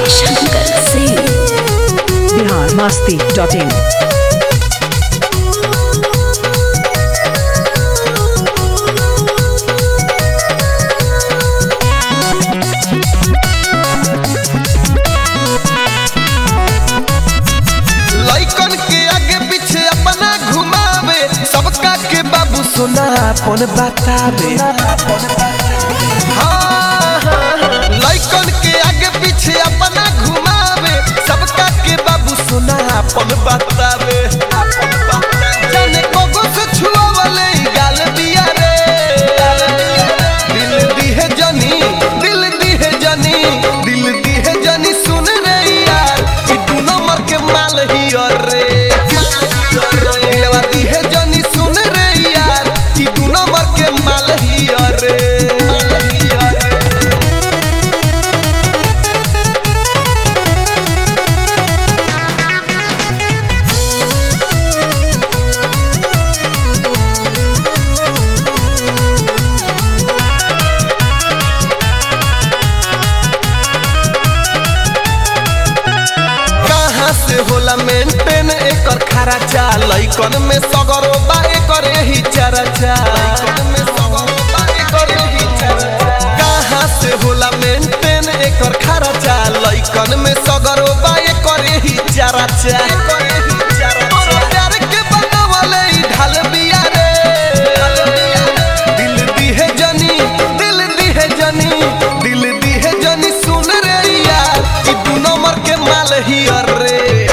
Shankar Singh. biharmasti.in। लइकन के आगे पीछे अपना घुमावे, सबका के बाबू सोना अपन बतावे। लइकन के आगे पीछे अपना घुमावे, सबका के बाबू सोना अपन बतावे। जाने कोगो से छुआवले गाल बिया रे, दिल दिहे जनी, दिल दिहे जनी, दिल दिहे जनी सुन रे यार, ई दू नंबर के माल ही रे। दिलवा दिहे जनी सुन रे यार, ई दू नंबर के माल ही रे। से होला मेंटेन एकर खर्चा, लइकन में सगरो बा एकर ही चर्चा। कहाँ से होला मेंटेन एकर खर्चा, लइकन में सगरो बा एकर ही चर्चा। प्यार के बनावले ई ढाल बिया रे, दिल दिहे जनी, दिल दिहे जनी, दिल दिहे जनी सुन रे यार, ई दू नंबर के माल ही रे।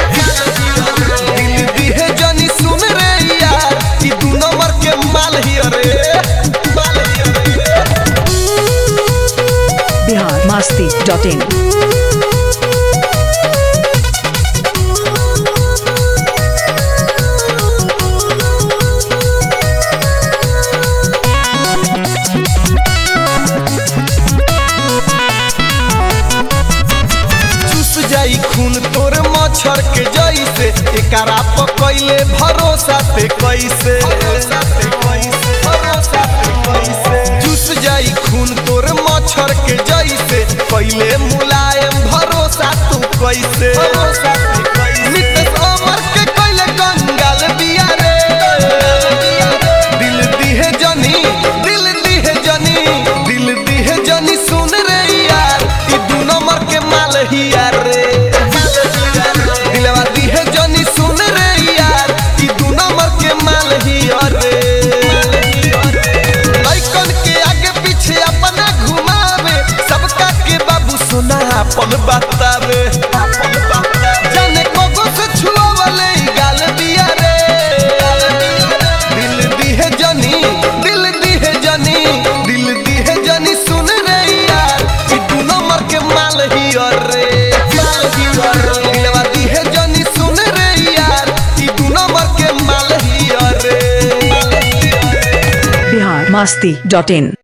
biharmasti.in। जाई खून तोर मच्छर के जैसे, एकरा पकैले भरोसा ते कैसे। चूस जाई खून तोर मच्छर के जैसे, कैले मुलायम भरोसा तू कैसे। नितेश अमर के कैले कंगाल बिया रे, दिल दिहे जनी, दिल दिहे जनी, दिल दिहे जनी सुन रे यार, ई दू नंबर के माल ही रे। दिलवा दिहे जनी सुन रे यार, ई दू नंबर के माल ही रे। लइकन के आगे पीछे अपना घुमावे, सबका के बाबू सोना अपन बतावे। जाने कोगो से छुआवले गाल बिया रे, दिल दिहे जनी, दिल दिहे जनी, दिल दिहे जनी सुन रे यार, ई दू नंबर के माल ही रे। दिलवा दिहे जनी सुन रे यार, ई दू नंबर के माल ही रे। biharmasti.in।